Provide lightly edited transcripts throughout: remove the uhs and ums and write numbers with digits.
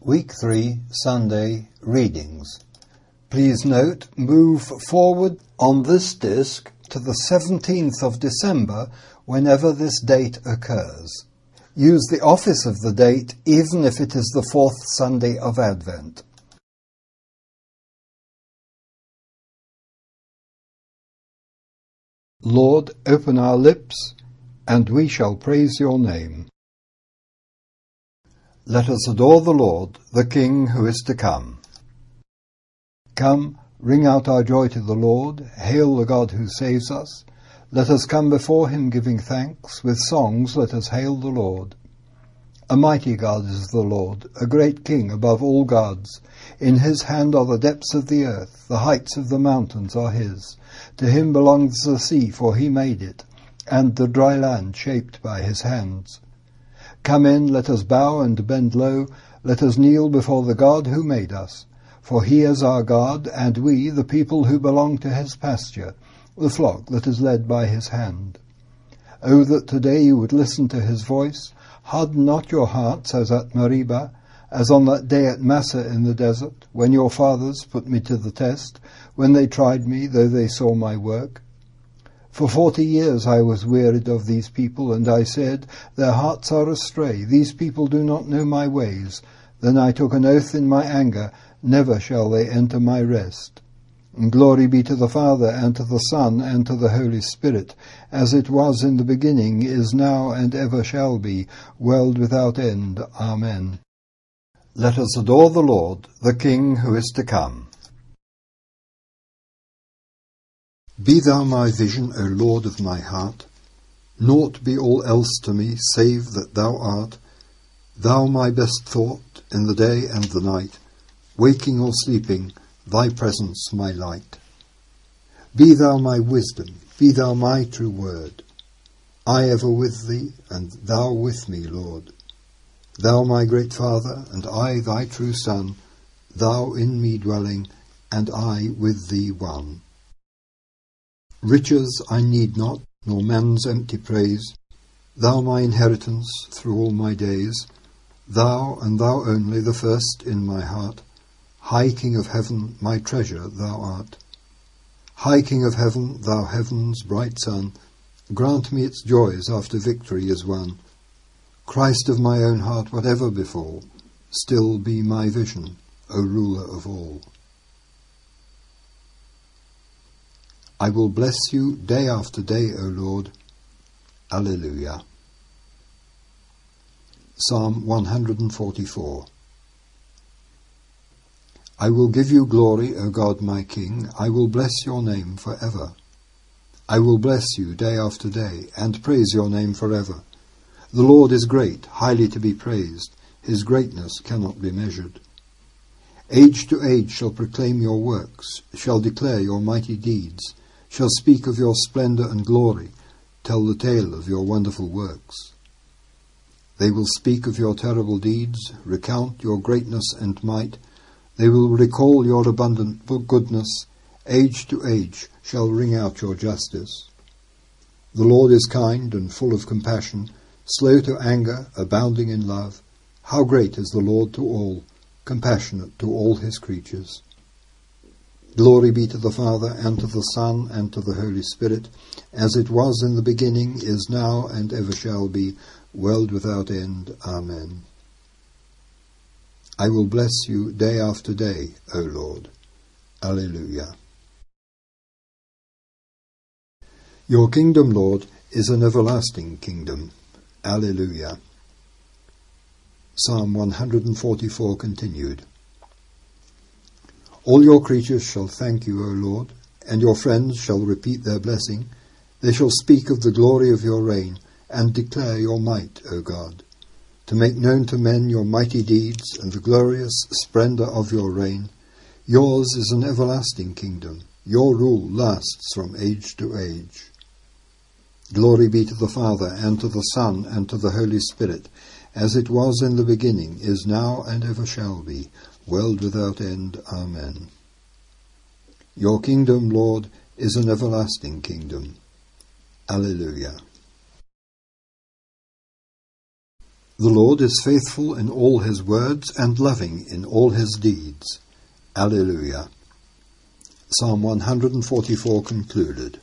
Week 3, Sunday, Readings. Please note, move forward on this disc to the 17th of December whenever this date occurs. Use the office of the date even if it is the 4th Sunday of Advent. Lord, open our lips, and we shall praise your name. Let us adore the Lord, the King who is to come. Come, ring out our joy to the Lord, hail the God who saves us. Let us come before him giving thanks, with songs let us hail the Lord. A mighty God is the Lord, a great King above all gods. In his hand are the depths of the earth, the heights of the mountains are his. To him belongs the sea, for he made it, and the dry land shaped by his hands. Come in, let us bow and bend low, let us kneel before the God who made us. For he is our God, and we, the people who belong to his pasture, the flock that is led by his hand. Oh, that today you would listen to his voice. Harden not your hearts as at Meribah, as on that day at Massah in the desert, when your fathers put me to the test, when they tried me, though they saw my work. For 40 years I was wearied of these people, and I said, their hearts are astray, these people do not know my ways. Then I took an oath in my anger, never shall they enter my rest. And glory be to the Father, and to the Son, and to the Holy Spirit, as it was in the beginning, is now, and ever shall be, world without end. Amen. Let us adore the Lord, the King who is to come. Be thou my vision, O Lord of my heart. Naught be all else to me, save that thou art. Thou my best thought in the day and the night, waking or sleeping, thy presence my light. Be thou my wisdom, be thou my true word. I ever with thee, and thou with me, Lord. Thou my great Father, and I thy true Son, thou in me dwelling, and I with thee one. Riches I need not, nor man's empty praise. Thou my inheritance through all my days. Thou, and thou only, the first in my heart. High King of heaven, my treasure thou art. High King of heaven, thou heaven's bright sun, grant me its joys after victory is won. Christ of my own heart, whatever befall, still be my vision, O ruler of all. I will bless you day after day, O Lord. Alleluia. Psalm 144. I will give you glory, O God my King. I will bless your name for ever. I will bless you day after day, and praise your name forever. The Lord is great, highly to be praised. His greatness cannot be measured. Age to age shall proclaim your works, shall declare your mighty deeds, shall speak of your splendor and glory, tell the tale of your wonderful works. They will speak of your terrible deeds, recount your greatness and might. They will recall your abundant goodness. Age to age shall ring out your justice. The Lord is kind and full of compassion, slow to anger, abounding in love. How great is the Lord to all, compassionate to all his creatures. Glory be to the Father, and to the Son, and to the Holy Spirit, as it was in the beginning, is now, and ever shall be, world without end. Amen. I will bless you day after day, O Lord. Alleluia. Your kingdom, Lord, is an everlasting kingdom. Alleluia. Psalm 144 continued. All your creatures shall thank you, O Lord, and your friends shall repeat their blessing. They shall speak of the glory of your reign, and declare your might, O God, to make known to men your mighty deeds and the glorious splendour of your reign. Yours is an everlasting kingdom. Your rule lasts from age to age. Glory be to the Father, and to the Son, and to the Holy Spirit, as it was in the beginning, is now, and ever shall be, world without end. Amen. Your kingdom, Lord, is an everlasting kingdom. Alleluia. The Lord is faithful in all his words and loving in all his deeds. Alleluia. Psalm 144 concluded.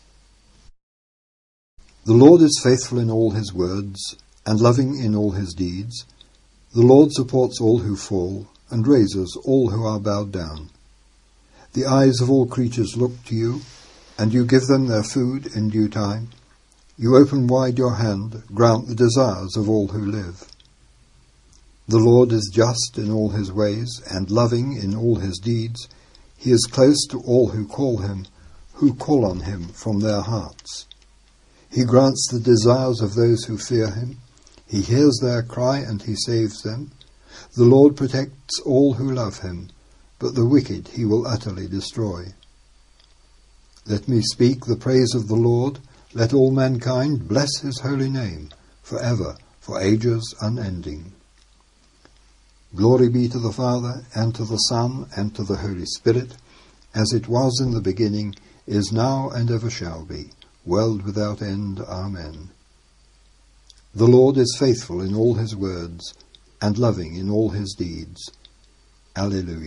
The Lord is faithful in all his words and loving in all his deeds. The Lord supports all who fall and raises all who are bowed down. The eyes of all creatures look to you, and you give them their food in due time. You open wide your hand, grant the desires of all who live. The Lord is just in all his ways and loving in all his deeds. He is close to all who call on him from their hearts. He grants the desires of those who fear him. He hears their cry and he saves them. The Lord protects all who love him, but the wicked he will utterly destroy. Let me speak the praise of the Lord. Let all mankind bless his holy name, forever, for ages unending. Glory be to the Father, and to the Son, and to the Holy Spirit, as it was in the beginning, is now, and ever shall be, world without end. Amen. The Lord is faithful in all his words, and loving in all his deeds. Alleluia.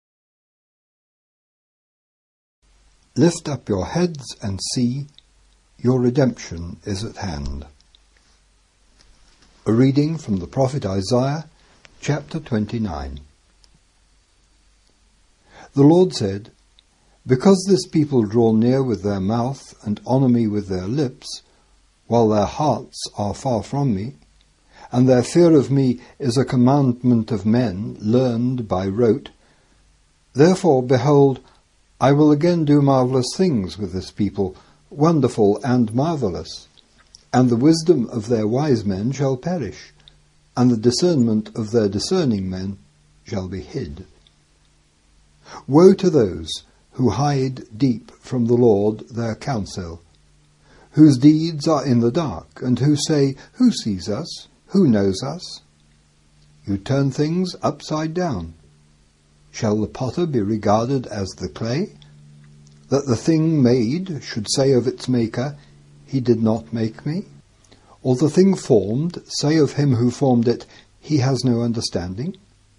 Lift up your heads and see, your redemption is at hand. A reading from the prophet Isaiah, chapter 29. The Lord said, Because this people draw near with their mouth and honour me with their lips, while their hearts are far from me, and their fear of me is a commandment of men learned by rote, therefore, behold, I will again do marvellous things with this people, wonderful and marvellous, and the wisdom of their wise men shall perish, and the discernment of their discerning men shall be hid. Woe to those who hide deep from the Lord their counsel, whose deeds are in the dark, and who say, Who sees us? Who knows us? You turn things upside down. Shall the potter be regarded as the clay, that the thing made should say of its maker, He did not make me? Or the thing formed say of him who formed it, He has no understanding?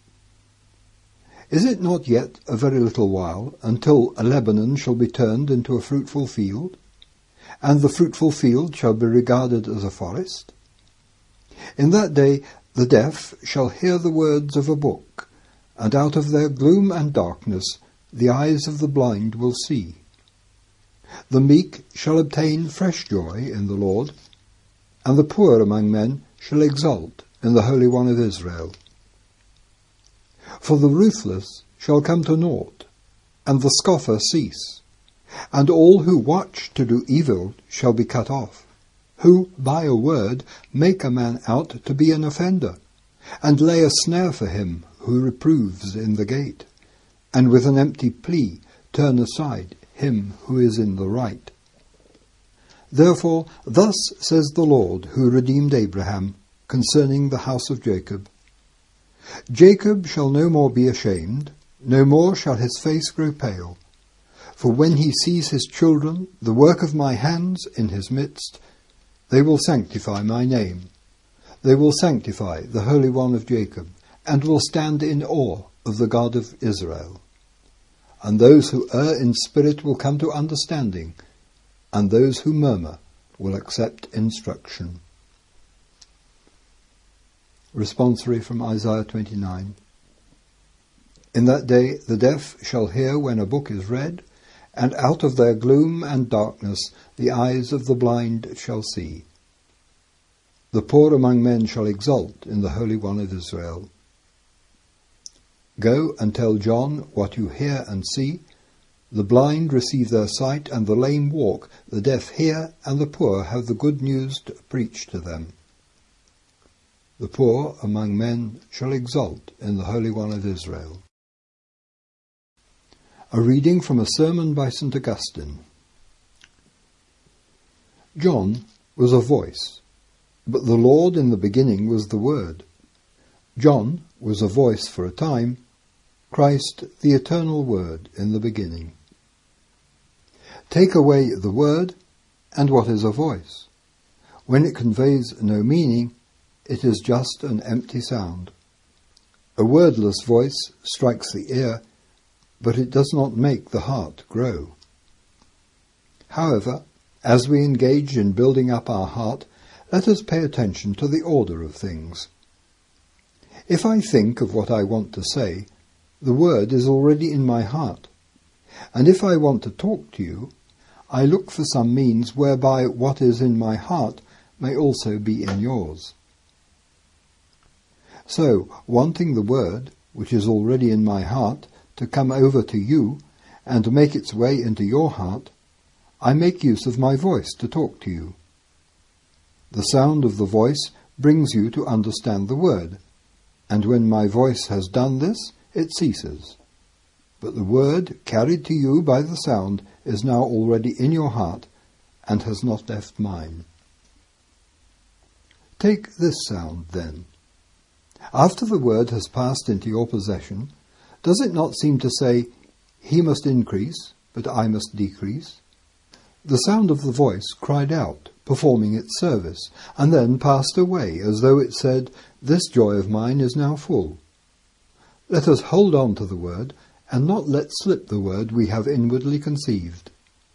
Is it not yet a very little while until Lebanon shall be turned into a fruitful field, and the fruitful field shall be regarded as a forest? In that day the deaf shall hear the words of a book, and out of their gloom and darkness the eyes of the blind will see. The meek shall obtain fresh joy in the Lord, and the poor among men shall exult in the Holy One of Israel. For the ruthless shall come to naught, and the scoffer cease, and all who watch to do evil shall be cut off, who by a word make a man out to be an offender, and lay a snare for him who reproves in the gate, and with an empty plea turn aside him who is in the right. Therefore thus says the Lord, who redeemed Abraham, concerning the house of Jacob, Jacob shall no more be ashamed, no more shall his face grow pale. For when he sees his children, the work of my hands, in his midst, they will sanctify my name. They will sanctify the Holy One of Jacob, and will stand in awe of the God of Israel. And those who err in spirit will come to understanding, and those who murmur will accept instruction. Responsory from Isaiah 29. In that day the deaf shall hear when a book is read, and out of their gloom and darkness the eyes of the blind shall see. The poor among men shall exult in the Holy One of Israel. Go and tell John what you hear and see. The blind receive their sight, and the lame walk, the deaf hear, and the poor have the good news to preach to them. The poor among men shall exult in the Holy One of Israel. A reading from a sermon by St. Augustine. John was a voice, but the Lord in the beginning was the Word. John was a voice for a time, Christ the eternal Word in the beginning. Take away the Word, and what is a voice? When it conveys no meaning, it is just an empty sound. A wordless voice strikes the ear, but it does not make the heart grow. However, as we engage in building up our heart, let us pay attention to the order of things. If I think of what I want to say, the word is already in my heart. And if I want to talk to you, I look for some means whereby what is in my heart may also be in yours. So, wanting the word, which is already in my heart, to come over to you and to make its way into your heart, I make use of my voice to talk to you. The sound of the voice brings you to understand the word, and when my voice has done this, it ceases. But the word carried to you by the sound is now already in your heart and has not left mine. Take this sound, then. After the word has passed into your possession, does it not seem to say, "He must increase, but I must decrease"? The sound of the voice cried out, performing its service, and then passed away, as though it said, "This joy of mine is now full." Let us hold on to the word, and not let slip the word we have inwardly conceived.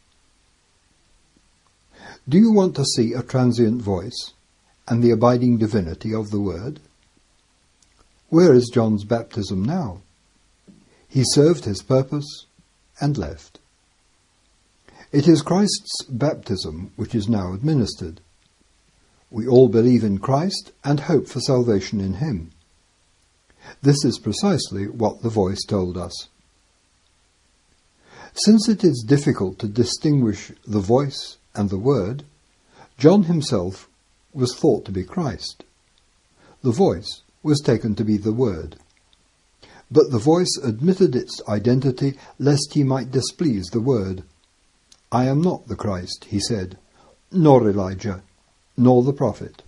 Do you want to see a transient voice, and the abiding divinity of the word? Where is John's baptism now? He served his purpose and left. It is Christ's baptism which is now administered. We all believe in Christ and hope for salvation in him. This is precisely what the voice told us. Since it is difficult to distinguish the voice and the word, John himself was thought to be Christ. The voice was taken to be the word. But the voice admitted its identity lest he might displease the word. "I am not the Christ," he said, "nor Elijah, nor the prophet."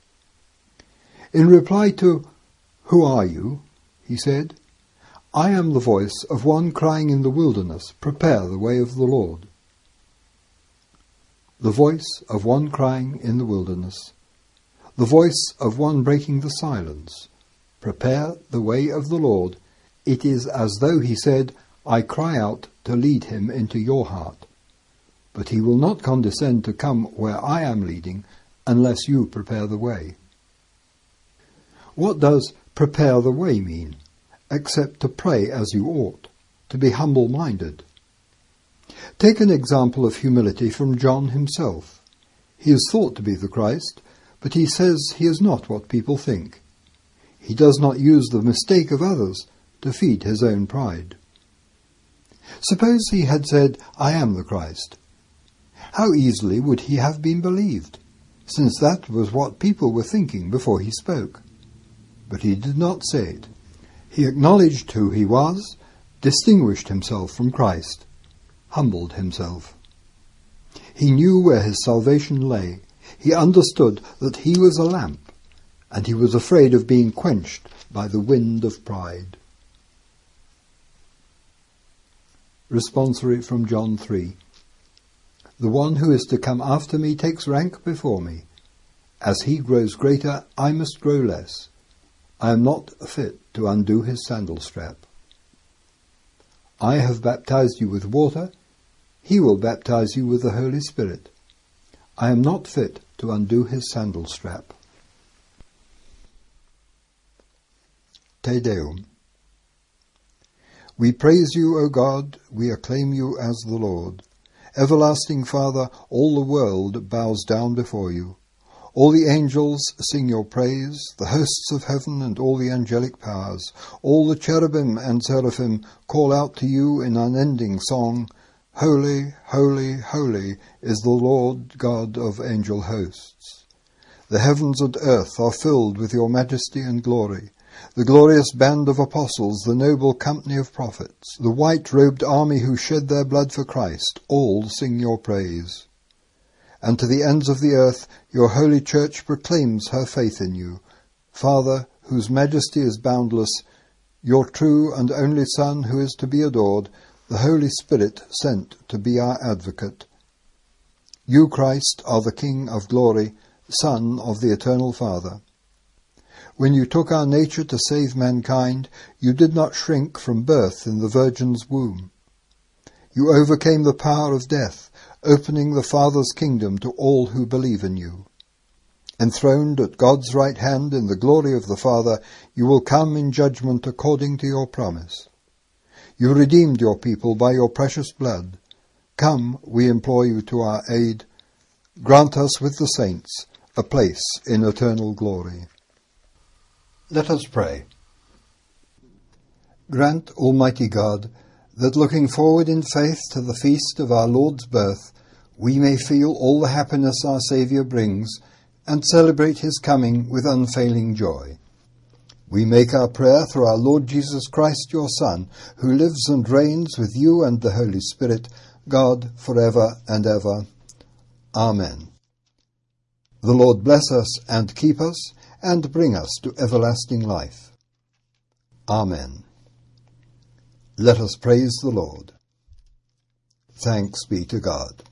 In reply to, "Who are you?" he said, "I am the voice of one crying in the wilderness, prepare the way of the Lord." The voice of one crying in the wilderness. The voice of one breaking the silence. Prepare the way of the Lord. It is as though he said, "I cry out to lead him into your heart. But he will not condescend to come where I am leading unless you prepare the way." What does prepare the way mean, except to pray as you ought, to be humble-minded? Take an example of humility from John himself. He is thought to be the Christ, but he says he is not what people think. He does not use the mistake of others to feed his own pride. Suppose he had said, "I am the Christ." How easily would he have been believed, since that was what people were thinking before he spoke. But he did not say it. He acknowledged who he was, distinguished himself from Christ, humbled himself. He knew where his salvation lay. He understood that he was a lamp, and he was afraid of being quenched by the wind of pride. Responsory from John 3. The one who is to come after me takes rank before me. As he grows greater, I must grow less. I am not fit to undo his sandal strap. I have baptized you with water. He will baptize you with the Holy Spirit. I am not fit to undo his sandal strap. Te Deum. We praise you, O God, we acclaim you as the Lord. Everlasting Father, all the world bows down before you. All the angels sing your praise, the hosts of heaven and all the angelic powers. All the cherubim and seraphim call out to you in unending song, Holy, holy, holy is the Lord God of angel hosts. The heavens and earth are filled with your majesty and glory. The glorious band of apostles, the noble company of prophets, the white-robed army who shed their blood for Christ, all sing your praise. And to the ends of the earth your holy church proclaims her faith in you, Father, whose majesty is boundless, your true and only Son, who is to be adored, the Holy Spirit sent to be our advocate. You, Christ, are the King of glory, Son of the eternal Father. When you took our nature to save mankind, you did not shrink from birth in the Virgin's womb. You overcame the power of death, opening the Father's kingdom to all who believe in you. Enthroned at God's right hand in the glory of the Father, you will come in judgment according to your promise. You redeemed your people by your precious blood. Come, we implore you to our aid. Grant us with the saints a place in eternal glory. Let us pray. Grant, Almighty God, that looking forward in faith to the feast of our Lord's birth, we may feel all the happiness our Saviour brings and celebrate his coming with unfailing joy. We make our prayer through our Lord Jesus Christ, your Son, who lives and reigns with you and the Holy Spirit, God, for ever and ever. Amen. The Lord bless us and keep us, and bring us to everlasting life. Amen. Let us praise the Lord. Thanks be to God.